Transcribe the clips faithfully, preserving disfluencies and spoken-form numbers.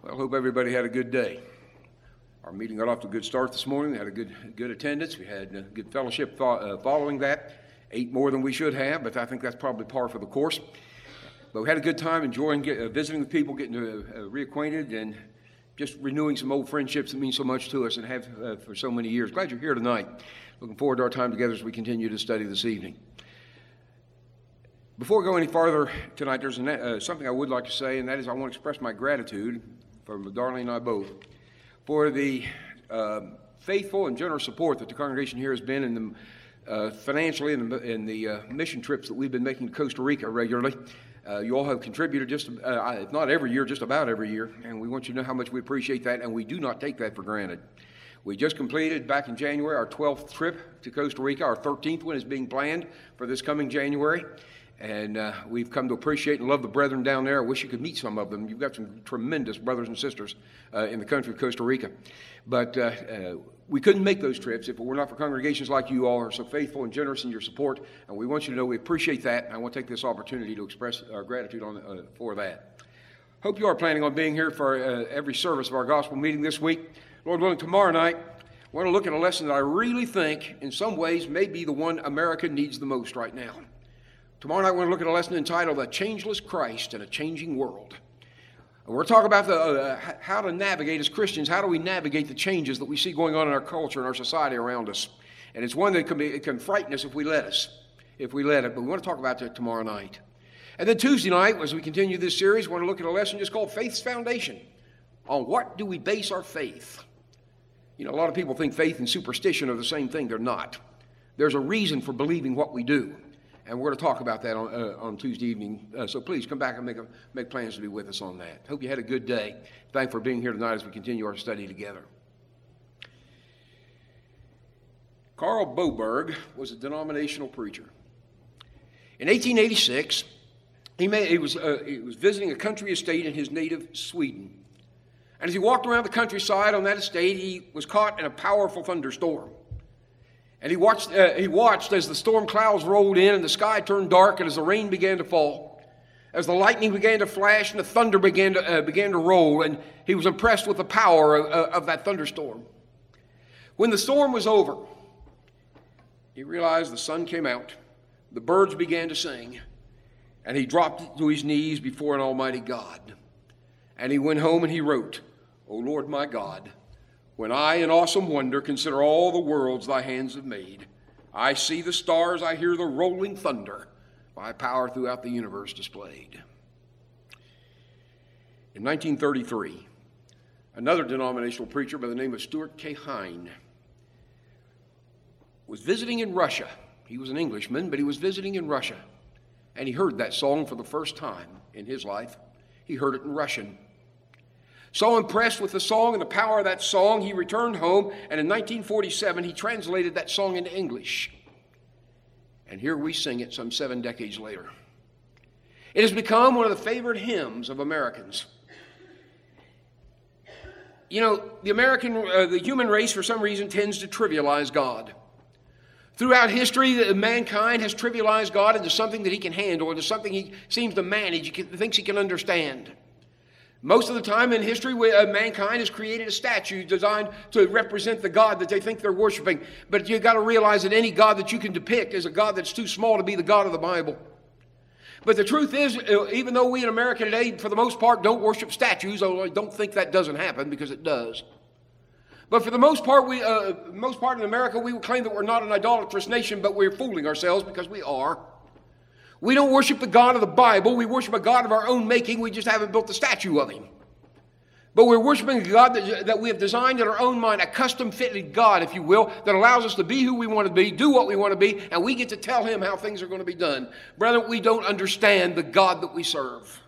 Well, I hope everybody had a good day. Our meeting got off to a good start this morning. We had a good good attendance. We had a good fellowship fo- uh, following that. Ate more than we should have, but I think that's probably par for the course. But we had a good time enjoying get, uh, visiting with people, getting uh, uh, reacquainted, and just renewing some old friendships that mean so much to us and have uh, for so many years. Glad you're here tonight. Looking forward to our time together as we continue to study this evening. Before we go any farther tonight, there's an, uh, something I would like to say, and that is I want to express my gratitude from Darlene and I both for the uh, faithful and generous support that the congregation here has been in the, uh, financially in the, in the uh, mission trips that we've been making to Costa Rica regularly. Uh, you all have contributed just, uh, if not every year, just about every year, and we want you to know how much we appreciate that, and we do not take that for granted. We just completed back in January our twelfth trip to Costa Rica. Our thirteenth one is being planned for this coming January. And uh, we've come to appreciate and love the brethren down there. I wish you could meet some of them. You've got some tremendous brothers and sisters uh, in the country of Costa Rica. But uh, uh, we couldn't make those trips if it were not for congregations like you all who are so faithful and generous in your support. And we want you to know we appreciate that. And I want to take this opportunity to express our gratitude on, uh, for that. Hope you are planning on being here for uh, every service of our gospel meeting this week. Lord willing, tomorrow night, I want to look at a lesson that I really think, in some ways, may be the one America needs the most right now. Tomorrow night, we're going to look at a lesson entitled A Changeless Christ in a Changing World. And we're talking about the, uh, how to navigate as Christians, how do we navigate the changes that we see going on in our culture and our society around us. And it's one that can, be, it can frighten us if we let us, if we let it. But we want to talk about that tomorrow night. And then Tuesday night, as we continue this series, we want to look at a lesson just called Faith's Foundation. On what do we base our faith? You know, a lot of people think faith and superstition are the same thing. They're not. There's a reason for believing what we do. And we're going to talk about that on, uh, on Tuesday evening. Uh, so please come back and make, a, make plans to be with us on that. Hope you had a good day. Thanks for being here tonight as we continue our study together. Carl Boberg was a denominational preacher. In eighteen eighty-six, he, made, he, was, uh, he was visiting a country estate in his native Sweden. And as he walked around the countryside on that estate, he was caught in a powerful thunderstorm. And he watched, uh, he watched as the storm clouds rolled in and the sky turned dark and as the rain began to fall, as the lightning began to flash and the thunder began to, uh, began to roll, and he was impressed with the power of, uh, of that thunderstorm. When the storm was over, he realized the sun came out, the birds began to sing, and he dropped to his knees before an almighty God. And he went home and he wrote, "O Lord my God, when I in awesome wonder consider all the worlds thy hands have made, I see the stars, I hear the rolling thunder, thy power throughout the universe displayed." In nineteen thirty-three, another denominational preacher by the name of Stuart K. Hine was visiting in Russia. He was an Englishman, but he was visiting in Russia. And he heard that song for the first time in his life. He heard it in Russian. So impressed with the song and the power of that song, he returned home, and in nineteen forty-seven, he translated that song into English. And here we sing it some seven decades later. It has become one of the favorite hymns of Americans. You know, the American, uh, the human race, for some reason, tends to trivialize God. Throughout history, mankind has trivialized God into something that he can handle, into something he seems to manage, he thinks he can understand. Most of the time in history, uh, mankind has created a statue designed to represent the God that they think they're worshiping. But you've got to realize that any God that you can depict is a God that's too small to be the God of the Bible. But the truth is, even though we in America today, for the most part, don't worship statues, although I don't think that doesn't happen, because it does. But for the most part, we, uh, most part in America, we would claim that we're not an idolatrous nation, but we're fooling ourselves because we are. We don't worship the God of the Bible. We worship a God of our own making. We just haven't built the statue of him. But we're worshiping a God that, that we have designed in our own mind, a custom-fitted God, if you will, that allows us to be who we want to be, do what we want to be, and we get to tell him how things are going to be done. Brethren, we don't understand the God that we serve.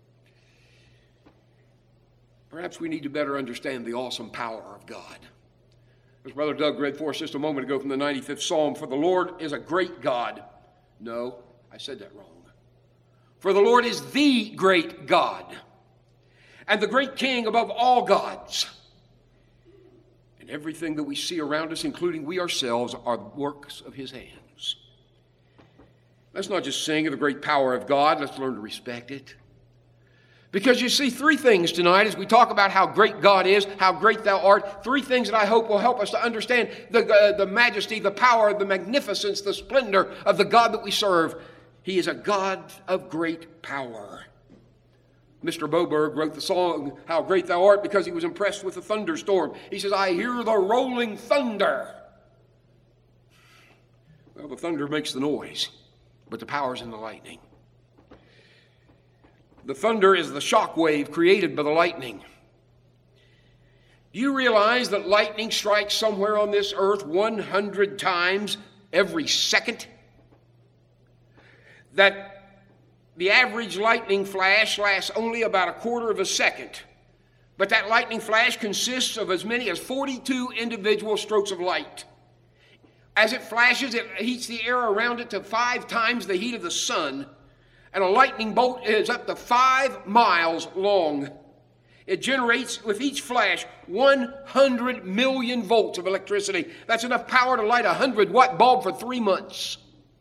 Perhaps we need to better understand the awesome power of God. As Brother Doug read for us just a moment ago from the ninety-fifth Psalm, "For the Lord is a great God." No, I said that wrong. For the Lord is the great God, and the great King above all gods. And everything that we see around us, including we ourselves, are works of his hands. Let's not just sing of the great power of God. Let's learn to respect it. Because you see three things tonight as we talk about how great God is, how great thou art. Three things that I hope will help us to understand the, uh, the majesty, the power, the magnificence, the splendor of the God that we serve. He is a God of great power. Mister Boberg wrote the song, How Great Thou Art, because he was impressed with the thunderstorm. He says, I hear the rolling thunder. Well, the thunder makes the noise, but the power's in the lightning. The thunder is the shock wave created by the lightning. Do you realize that lightning strikes somewhere on this earth one hundred times every second? That the average lightning flash lasts only about a quarter of a second. But that lightning flash consists of as many as forty-two individual strokes of light. As it flashes, it heats the air around it to five times the heat of the sun. And a lightning bolt is up to five miles long. It generates, with each flash, one hundred million volts of electricity. That's enough power to light a one hundred watt bulb for three months.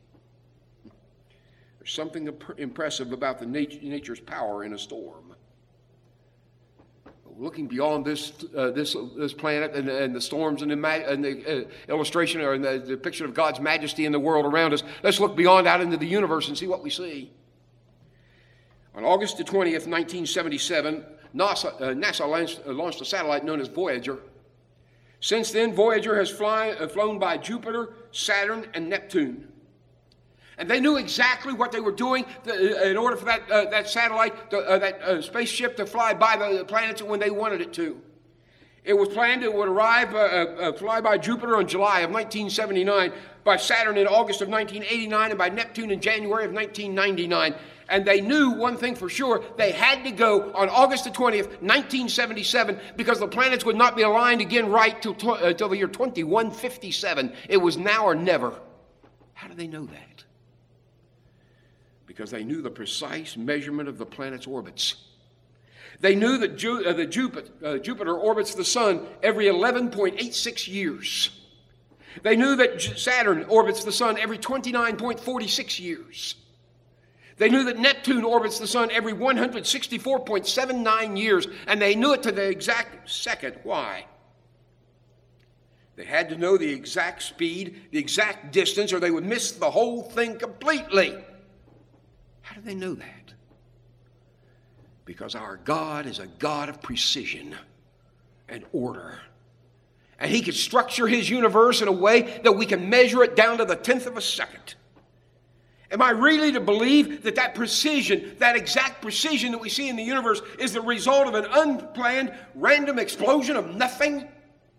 There's something impressive about the nat- nature's power in a storm. Looking beyond this uh, this this planet and, and the storms and the, ma- and the uh, illustration or the depiction of God's majesty in the world around us, let's look beyond out into the universe and see what we see. On August the twentieth, nineteen seventy-seven, NASA, uh, NASA launched, uh, launched a satellite known as Voyager. Since then, Voyager has fly, uh, flown by Jupiter, Saturn, and Neptune. And they knew exactly what they were doing in order for that, uh, that satellite, to, uh, that uh, spaceship to fly by the planets when they wanted it to. It was planned it would arrive, uh, uh, fly by Jupiter in July of nineteen seventy-nine, by Saturn in August of nineteen eighty-nine, and by Neptune in January of nineteen ninety-nine. And they knew one thing for sure, they had to go on August the twentieth, nineteen seventy-seven, because the planets would not be aligned again right till, tw- uh, till the year twenty-one fifty-seven. It was now or never. How do they know that? Because they knew the precise measurement of the planet's orbits. They knew that Ju- uh, the Jupiter, uh, Jupiter orbits the sun every eleven point eight six years. They knew that J- Saturn orbits the sun every twenty-nine point four six years. They knew that Neptune orbits the sun every one hundred sixty-four point seven nine years, and they knew it to the exact second. Why? They had to know the exact speed, the exact distance, or they would miss the whole thing completely. How do they know that? Because our God is a God of precision and order. And he can structure his universe in a way that we can measure it down to the tenth of a second. Am I really to believe that that precision, that exact precision that we see in the universe is the result of an unplanned, random explosion of nothing? You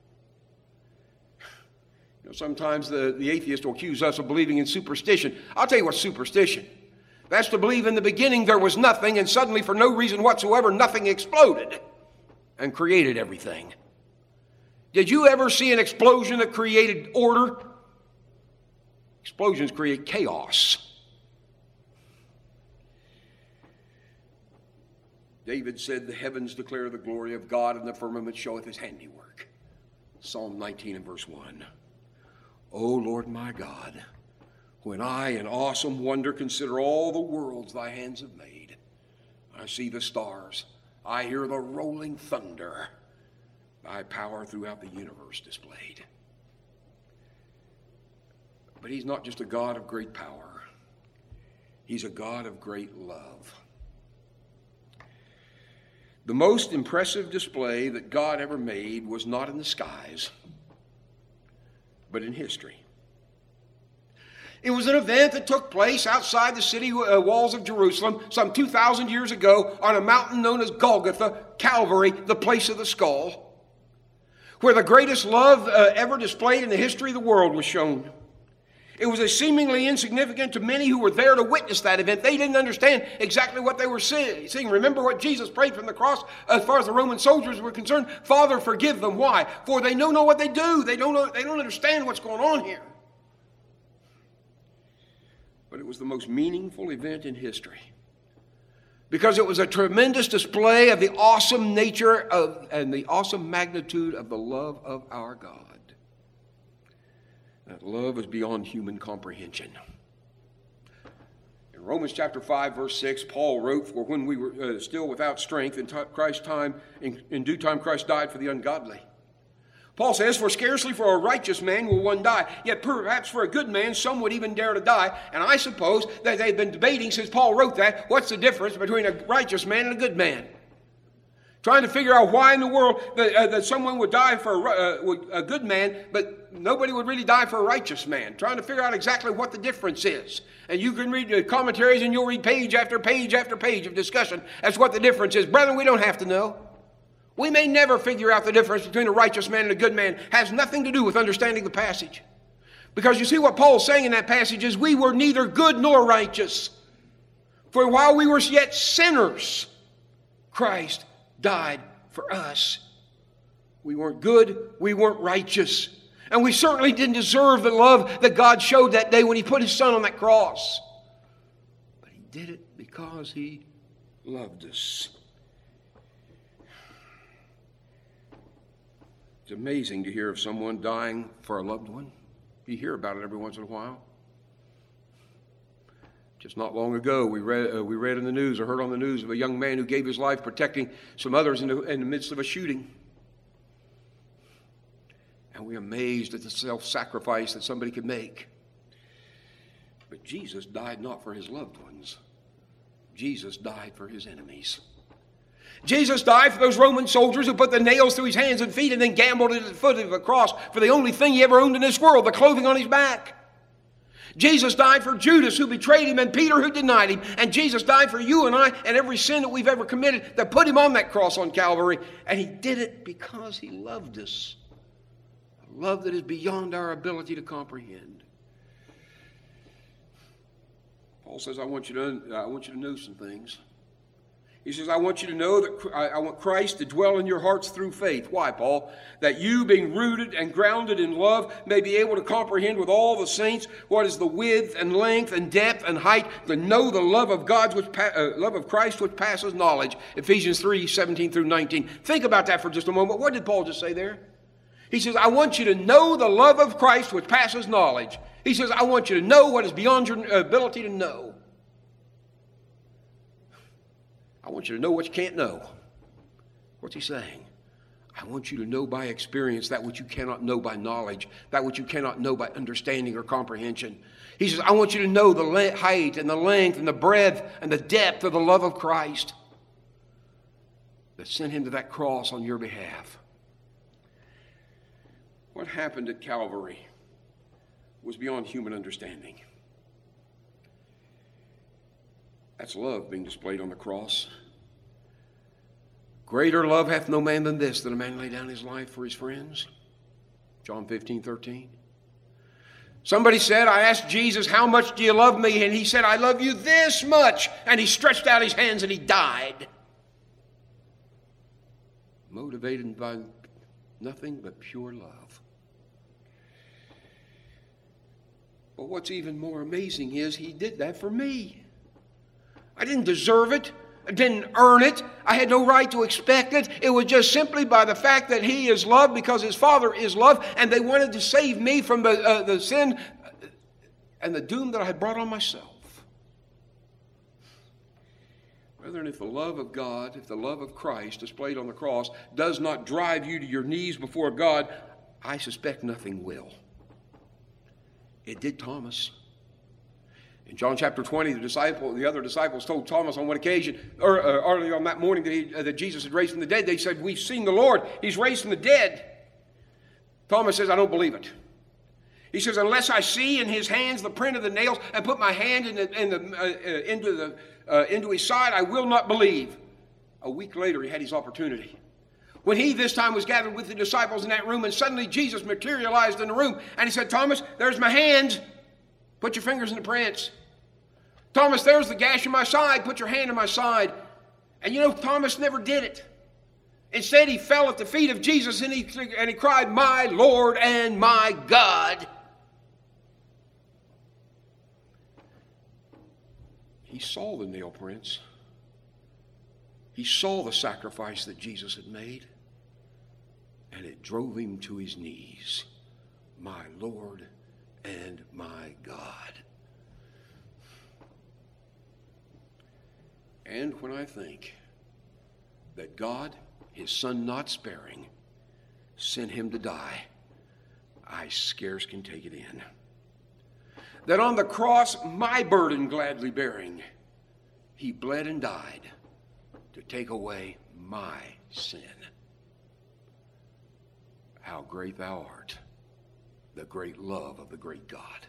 know, sometimes the, the atheist will accuse us of believing in superstition. I'll tell you what's superstition. That's to believe in the beginning there was nothing, and suddenly for no reason whatsoever, nothing exploded and created everything. Did you ever see an explosion that created order? Explosions create chaos. David said, the heavens declare the glory of God, and the firmament showeth his handiwork. Psalm nineteen and verse one. O Lord my God, when I in awesome wonder consider all the worlds thy hands have made, I see the stars, I hear the rolling thunder, thy power throughout the universe displayed. But he's not just a God of great power. He's a God of great love. The most impressive display that God ever made was not in the skies, but in history. It was an event that took place outside the city walls of Jerusalem some two thousand years ago on a mountain known as Golgotha, Calvary, the place of the skull, where the greatest love uh, ever displayed in the history of the world was shown. It was a seemingly insignificant to many who were there to witness that event. They didn't understand exactly what they were seeing. Remember what Jesus prayed from the cross as far as the Roman soldiers were concerned? Father, forgive them. Why? For they don't know what they do. They don't know, they don't understand what's going on here. But it was the most meaningful event in history because it was a tremendous display of the awesome nature of and the awesome magnitude of the love of our God. That love is beyond human comprehension. It In Romans chapter five, verse six, Paul wrote, "For when we were uh, still without strength, in t- Christ's time, in, in due time Christ died for the ungodly." Paul says, "For scarcely for a righteous man will one die, yet perhaps for a good man some would even dare to die." And I suppose that they've been debating since Paul wrote that, what's the difference between a righteous man and a good man? Trying to figure out why in the world that, uh, that someone would die for a, uh, a good man, but nobody would really die for a righteous man. Trying to figure out exactly what the difference is. And you can read the commentaries and you'll read page after page after page of discussion as what the difference is. Brethren, we don't have to know. We may never figure out the difference between a righteous man and a good man. It has nothing to do with understanding the passage. Because you see what Paul's saying in that passage is we were neither good nor righteous. For while we were yet sinners, Christ died for us. We weren't good, we weren't righteous. And we certainly didn't deserve the love that God showed that day when He put His Son on that cross. But He did it because He loved us. It's amazing to hear of someone dying for a loved one. You hear about it every once in a while. Just not long ago, we read, uh, we read in the news or heard on the news of a young man who gave his life protecting some others in the, in the midst of a shooting. And we're amazed at the self-sacrifice that somebody could make. But Jesus died not for His loved ones. Jesus died for His enemies. Jesus died for those Roman soldiers who put the nails through His hands and feet and then gambled at the foot of the cross for the only thing He ever owned in this world, the clothing on His back. Jesus died for Judas who betrayed Him and Peter who denied Him. And Jesus died for you and I and every sin that we've ever committed that put Him on that cross on Calvary. And He did it because He loved us. A love that is beyond our ability to comprehend. Paul says, I want you to, I want you to know some things. He says, I want you to know that I want Christ to dwell in your hearts through faith. Why, Paul? That you, being rooted and grounded in love, may be able to comprehend with all the saints what is the width and length and depth and height, to know the love of God, which uh, love of Christ, which passes knowledge. Ephesians three, seventeen through nineteen. Think about that for just a moment. What did Paul just say there? He says, I want you to know the love of Christ, which passes knowledge. He says, I want you to know what is beyond your ability to know. I want you to know what you can't know. What's he saying? I want you to know by experience that which you cannot know by knowledge, that which you cannot know by understanding or comprehension. He says, I want you to know the height and the length and the breadth and the depth of the love of Christ that sent Him to that cross on your behalf. What happened at Calvary was beyond human understanding. That's love being displayed on the cross. Greater love hath no man than this, that a man lay down his life for his friends. John fifteen, thirteen. Somebody said, I asked Jesus, how much do you love me? And He said, I love you this much. And He stretched out His hands and He died. Motivated by nothing but pure love. But what's even more amazing is He did that for me. I didn't deserve it. I didn't earn it. I had no right to expect it. It was just simply by the fact that He is love because His Father is love, and they wanted to save me from the, uh, the sin and the doom that I had brought on myself. Brethren, if the love of God, if the love of Christ displayed on the cross does not drive you to your knees before God, I suspect nothing will. It did Thomas. In John chapter twenty, the disciple, the other disciples told Thomas on one occasion, or uh, early on that morning that, he, uh, that Jesus had raised from the dead, they said, we've seen the Lord. He's raised from the dead. Thomas says, I don't believe it. He says, unless I see in His hands the print of the nails and put my hand in the, in the, uh, uh, into, the, uh, into His side, I will not believe. A week later, he had his opportunity. When he this time was gathered with the disciples in that room, and suddenly Jesus materialized in the room, and He said, Thomas, there's my hands. Put your fingers in the prints. Thomas, there's the gash in my side. Put your hand in my side. And you know, Thomas never did it. Instead, he fell at the feet of Jesus and he, and he cried, my Lord and my God. He saw the nail prints. He saw the sacrifice that Jesus had made. And it drove him to his knees. My Lord and my God. And when I think that God, his Son not sparing, sent him to die, I scarce can take it in. That on the cross, my burden gladly bearing, he bled and died to take away my sin. How great thou art, the great love of the great God.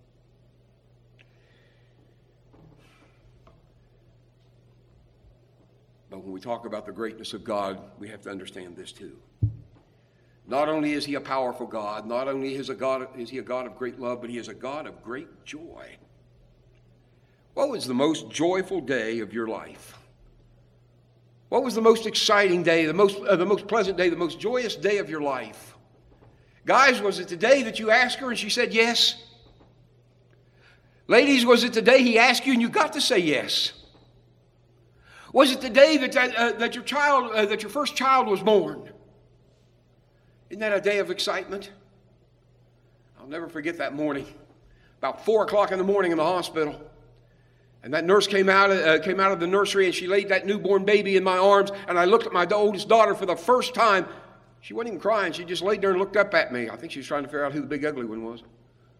But when we talk about the greatness of God, we have to understand this too. Not only is he a powerful God, not only is, a God, is he a God of great love, but he is a God of great joy. What was the most joyful day of your life? What was the most exciting day, the most, uh, the most pleasant day, the most joyous day of your life? Guys, was it the day that you asked her and she said yes? Ladies, was it the day he asked you and you got to say yes? Was it the day that, uh, that your child, uh, that your first child was born? Isn't that a day of excitement? I'll never forget that morning, about four o'clock in the morning in the hospital. And that nurse came out, uh, came out of the nursery and she laid that newborn baby in my arms. And I looked at my oldest daughter for the first time. She wasn't even crying. She just laid there and looked up at me. I think she was trying to figure out who the big ugly one was.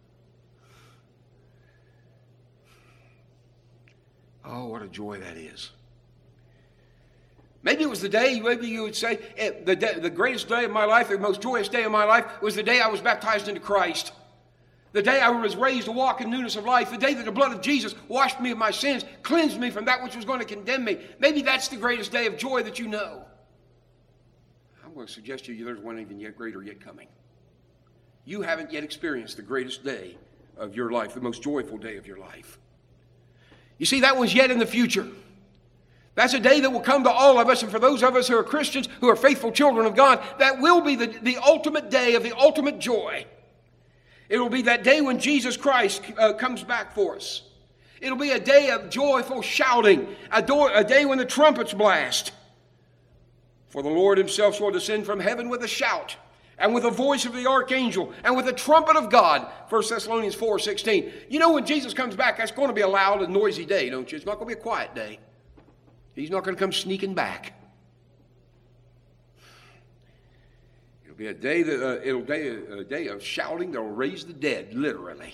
Oh, what a joy that is. Maybe it was the day, maybe you would say, the, day, the greatest day of my life, the most joyous day of my life was the day I was baptized into Christ. The day I was raised to walk in newness of life. The day that the blood of Jesus washed me of my sins, cleansed me from that which was going to condemn me. Maybe that's the greatest day of joy that you know. I'm going to suggest to you there's one even yet greater yet coming. You haven't yet experienced the greatest day of your life, the most joyful day of your life. You see, that one's yet in the future. That's a day that will come to all of us, and for those of us who are Christians, who are faithful children of God, that will be the, the ultimate day of the ultimate joy. It will be that day when Jesus Christ uh, comes back for us. It'll be a day of joyful shouting, a, do- a day when the trumpets blast. For the Lord himself shall descend from heaven with a shout, and with the voice of the archangel, and with the trumpet of God. First Thessalonians four sixteen. You know, when Jesus comes back, that's going to be a loud and noisy day, don't you? It's not going to be a quiet day. He's not going to come sneaking back. It'll be a day that uh, it'll be a, a day of shouting that'll raise the dead, literally.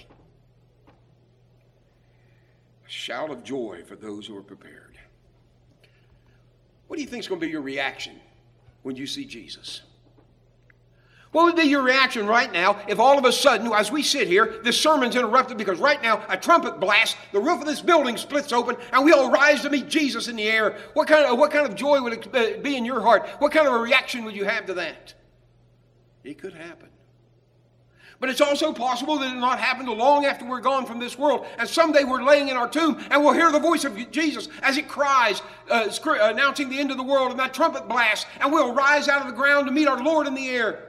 A shout of joy for those who are prepared. What do you think is going to be your reaction when you see Jesus? What would be your reaction right now if all of a sudden, as we sit here, this sermon's interrupted because right now a trumpet blasts, the roof of this building splits open, and we all rise to meet Jesus in the air? What kind of, what kind of joy would it be in your heart? What kind of a reaction would you have to that? It could happen. But it's also possible that it not happen till long after we're gone from this world, and someday we're laying in our tomb, and we'll hear the voice of Jesus as it cries, uh, announcing the end of the world, and that trumpet blasts, and we'll rise out of the ground to meet our Lord in the air.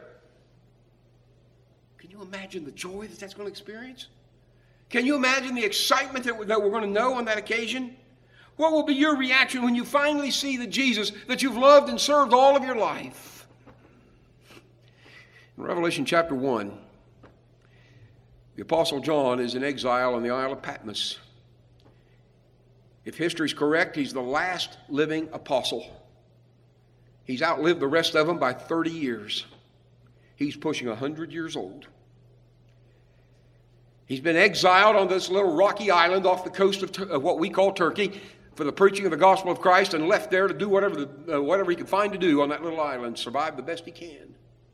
Can you imagine the joy that that's going to experience? Can you imagine the excitement that we're, that we're going to know on that occasion? What will be your reaction when you finally see the Jesus that you've loved and served all of your life? In Revelation chapter one, the Apostle John is in exile on the Isle of Patmos. If history's correct, he's the last living apostle. He's outlived the rest of them by thirty years. He's pushing one hundred years old. He's been exiled on this little rocky island off the coast of, of what we call Turkey for the preaching of the gospel of Christ, and left there to do whatever, the, uh, whatever he could find to do on that little island, survive the best he can.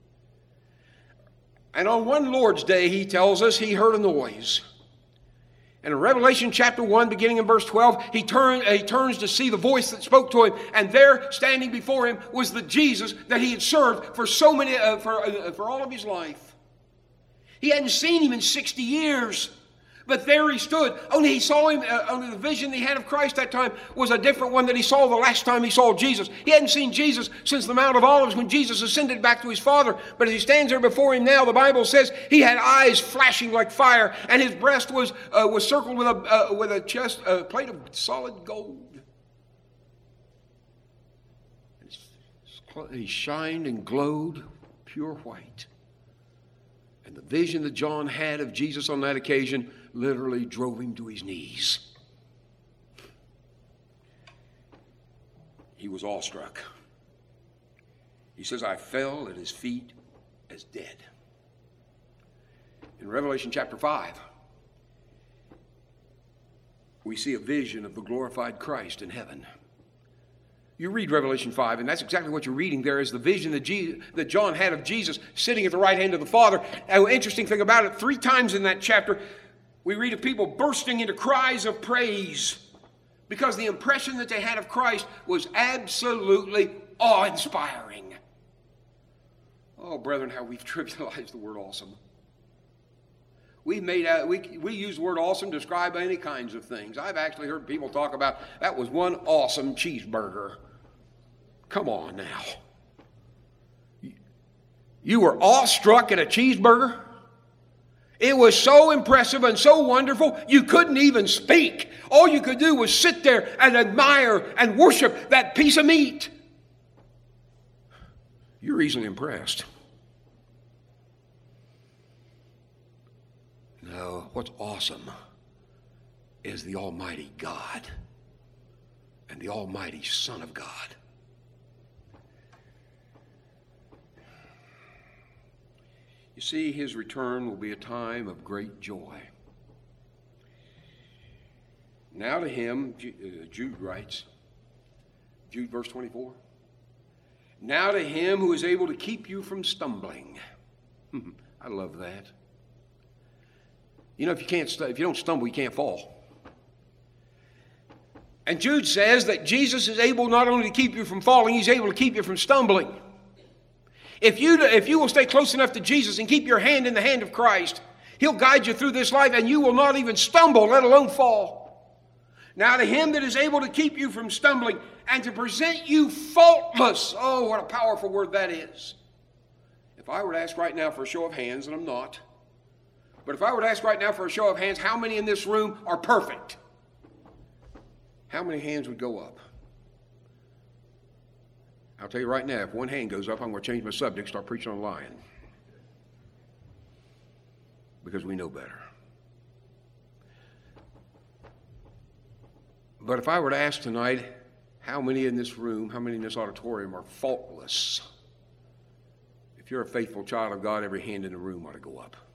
And on one Lord's Day, he tells us, he heard a noise. And in Revelation chapter one, beginning in verse twelve, he, turn, he turns to see the voice that spoke to him. And there, standing before him, was the Jesus that he had served for so many, uh, for, uh, for all of his life. He hadn't seen him in sixty years. But there he stood. Only he saw him, uh, only the vision he had of Christ that time was a different one that he saw the last time he saw Jesus. He hadn't seen Jesus since the Mount of Olives when Jesus ascended back to his Father. But as he stands there before him now, the Bible says he had eyes flashing like fire, and his breast was uh, was circled with a uh, with a chest a plate of solid gold. He shined and glowed pure white. And the vision that John had of Jesus on that occasion literally drove him to his knees. he was awestruck. He says, I fell at his feet as dead. In Revelation chapter five, we see a vision of the glorified Christ in heaven. You read Revelation five, and that's exactly what you're reading there is the vision that, Jesus, that John had of Jesus sitting at the right hand of the Father. And the interesting thing about it, three times in that chapter, we read of people bursting into cries of praise because the impression that they had of Christ was absolutely awe-inspiring. Oh, brethren, how we've trivialized the word awesome. We made out, we, we use the word awesome to describe any kinds of things. I've actually heard people talk about, that was one awesome cheeseburger. Come on now. You were awestruck at a cheeseburger? It was so impressive and so wonderful, you couldn't even speak. All you could do was sit there and admire and worship that piece of meat. You're easily impressed. No, what's awesome is the Almighty God and the Almighty Son of God. You see, his return will be a time of great joy. Now to him, Jude writes, Jude verse twenty-four, now to him who is able to keep you from stumbling. I love that. You know, if you can't, if you don't stumble, you can't fall. And Jude says that Jesus is able not only to keep you from falling, he's able to keep you from stumbling. If you, if you will stay close enough to Jesus and keep your hand in the hand of Christ, he'll guide you through this life and you will not even stumble, let alone fall. Now to him that is able to keep you from stumbling and to present you faultless. Oh, what a powerful word that is. If I were to ask right now for a show of hands, and I'm not, but if I were to ask right now for a show of hands, how many in this room are perfect? How many hands would go up? I'll tell you right now, if one hand goes up, I'm going to change my subject, start preaching on lying. Because we know better. But if I were to ask tonight, how many in this room, how many in this auditorium are faultless? If you're a faithful child of God, every hand in the room ought to go up.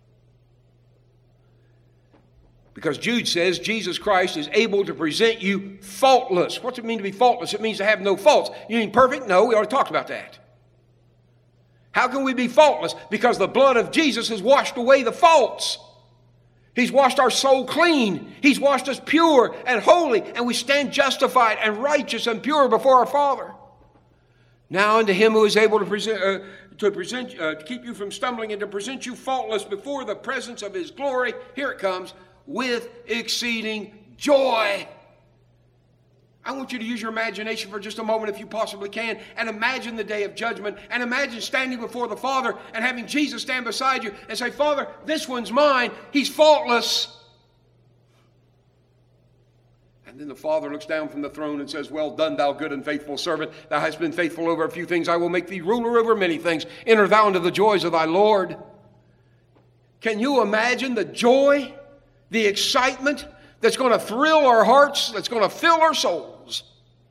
Because Jude says Jesus Christ is able to present you faultless. What's it mean to be faultless? It means to have no faults. You mean perfect? No, we already talked about that. How can we be faultless? Because the blood of Jesus has washed away the faults. He's washed our soul clean. He's washed us pure and holy, and we stand justified and righteous and pure before our Father. Now unto him who is able to present, uh, to present, uh, to keep you from stumbling and to present you faultless before the presence of his glory. Here it comes. With exceeding joy. I want you to use your imagination for just a moment if you possibly can and imagine the day of judgment and imagine standing before the Father and having Jesus stand beside you and say, Father, this one's mine. He's faultless. And then the Father looks down from the throne and says, well done, thou good and faithful servant. Thou hast been faithful over a few things. I will make thee ruler over many things. Enter thou into the joys of thy Lord. Can you imagine the joy, the excitement that's going to thrill our hearts, that's going to fill our souls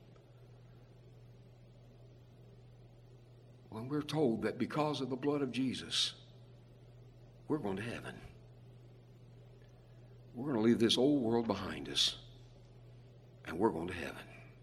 when we're told that because of the blood of Jesus, we're going to heaven. We're going to leave this old world behind us, and we're going to heaven.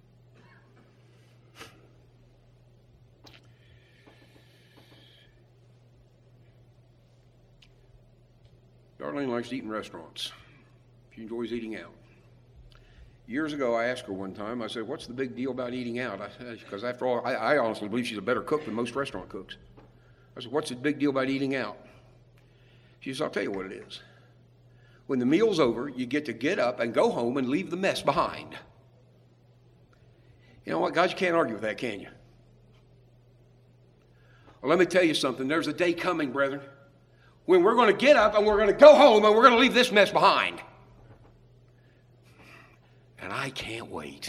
Darlene likes to eat in restaurants. She enjoys eating out. Years ago, I asked her one time, I said, what's the big deal about eating out? Because after all, I, I honestly believe she's a better cook than most restaurant cooks. I said, what's the big deal about eating out? She said, I'll tell you what it is. When the meal's over, you get to get up and go home and leave the mess behind. You know what, guys, you can't argue with that, can you? Well, let me tell you something. There's a day coming, brethren, when we're going to get up and we're going to go home and we're going to leave this mess behind. And I can't wait.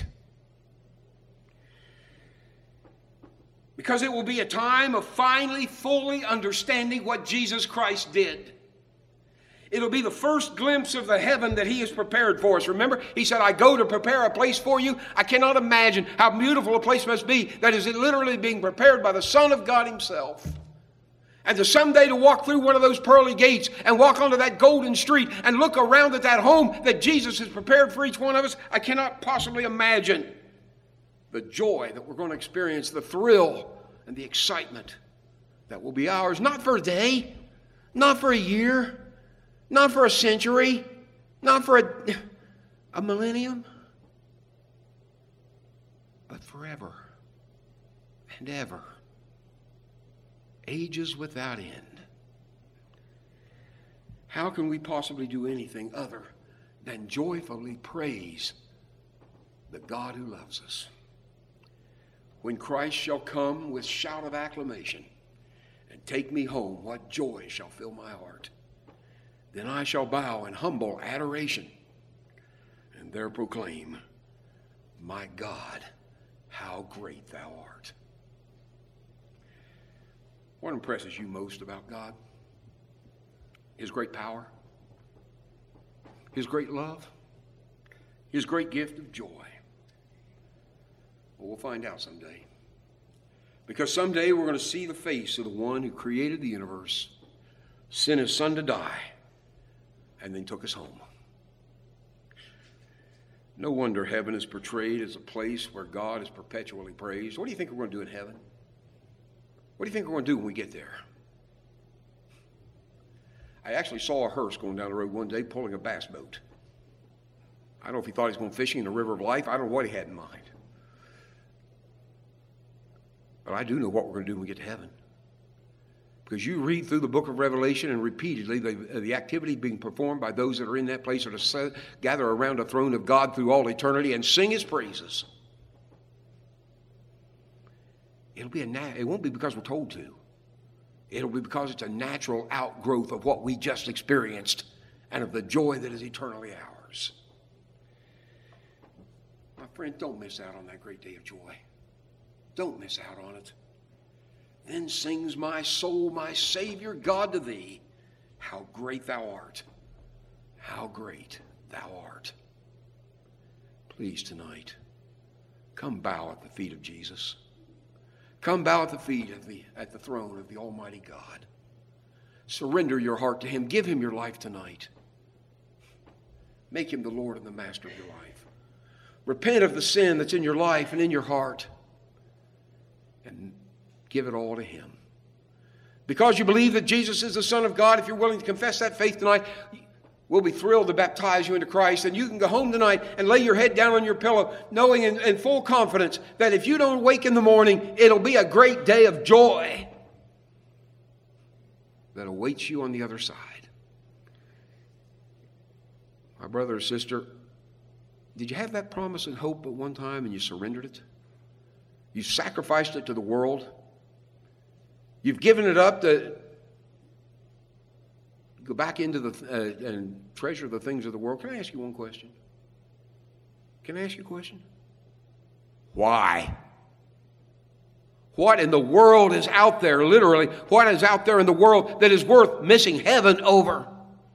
Because it will be a time of finally, fully understanding what Jesus Christ did. It'll be the first glimpse of the heaven that he has prepared for us. Remember, he said, I go to prepare a place for you. I cannot imagine how beautiful a place must be that is literally being prepared by the Son of God himself. And to someday to walk through one of those pearly gates and walk onto that golden street and look around at that home that Jesus has prepared for each one of us, I cannot possibly imagine the joy that we're going to experience, the thrill and the excitement that will be ours, not for a day, not for a year, not for a century, not for a, a millennium, but forever and ever, ages without end. How can we possibly do anything other than joyfully praise the God who loves us? When Christ shall come with shout of acclamation and take me home, what joy shall fill my heart. Then I shall bow in humble adoration and there proclaim, my God, how great thou art. What impresses you most about God? His great power, his great love, his great gift of joy. Well, we'll find out someday. Because someday we're going to see the face of the one who created the universe, sent his Son to die, and then took us home. No wonder heaven is portrayed as a place where God is perpetually praised. What do you think we're going to do in heaven? What do you think we're going to do when we get there? I actually saw a hearse going down the road one day pulling a bass boat. I don't know if he thought he was going fishing in the river of life. I don't know what he had in mind. But I do know what we're going to do when we get to heaven. Because you read through the book of Revelation and repeatedly the, the activity being performed by those that are in that place are to gather around the throne of God through all eternity and sing his praises. It'll be a na- it won't be because we're told to. It'll be because it's a natural outgrowth of what we just experienced and of the joy that is eternally ours. My friend, don't miss out on that great day of joy. Don't miss out on it. Then sings my soul, my Savior God, to thee, how great thou art. How great thou art. Please tonight, come bow at the feet of Jesus. Come bow at the feet of the, at the throne of the Almighty God. Surrender your heart to him. Give him your life tonight. Make him the Lord and the master of your life. Repent of the sin that's in your life and in your heart. And give it all to him. Because you believe that Jesus is the Son of God, if you're willing to confess that faith tonight, we'll be thrilled to baptize you into Christ. And you can go home tonight and lay your head down on your pillow, knowing in, in full confidence that if you don't wake in the morning, it'll be a great day of joy that awaits you on the other side. My brother or sister, did you have that promise and hope at one time and you surrendered it? You sacrificed it to the world. You've given it up to go back into the uh, and treasure the things of the world. Can I ask you one question? Can I ask you a question? Why? What in the world is out there, literally, what is out there in the world that is worth missing heaven over?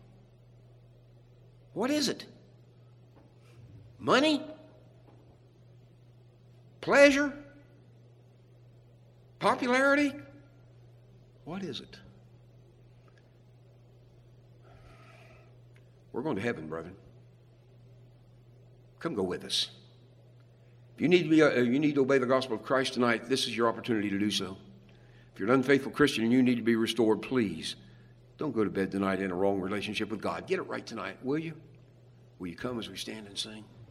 What is it? Money? Pleasure? Popularity? What is it? We're going to heaven, brethren. Come go with us. If you need to be, a, you need to obey the gospel of Christ tonight, this is your opportunity to do so. If you're an unfaithful Christian and you need to be restored, please don't go to bed tonight in a wrong relationship with God. Get it right tonight, will you? Will you come as we stand and sing?